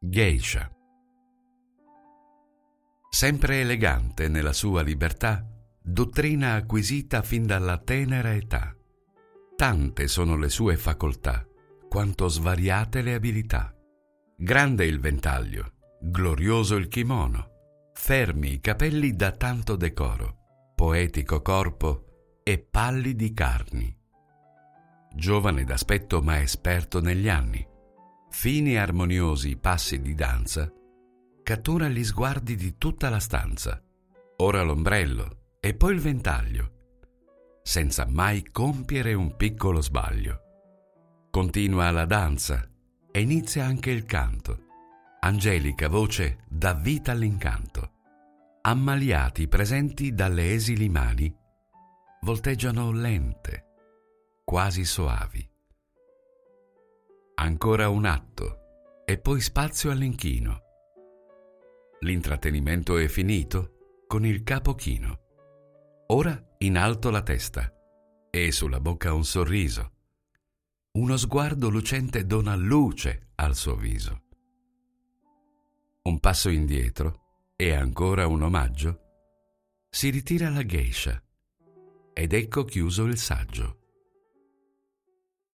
Geisha. Sempre elegante nella sua libertà, dottrina acquisita fin dalla tenera età. Tante sono le sue facoltà, quanto svariate le abilità. Grande il ventaglio, glorioso il kimono, fermi i capelli da tanto decoro, poetico corpo e pallidi carni. Giovane d'aspetto ma esperto negli anni, fini e armoniosi passi di danza, cattura gli sguardi di tutta la stanza, ora l'ombrello e poi il ventaglio, senza mai compiere un piccolo sbaglio. Continua la danza e inizia anche il canto. Angelica voce dà vita all'incanto. Ammaliati presenti dalle esili mani, volteggiano lente, quasi soavi. Ancora un atto e poi spazio all'inchino. L'intrattenimento è finito con il capo chino. Ora in alto la testa e sulla bocca un sorriso. Uno sguardo lucente dona luce al suo viso. Un passo indietro e ancora un omaggio. Si ritira la geisha ed ecco chiuso il saggio.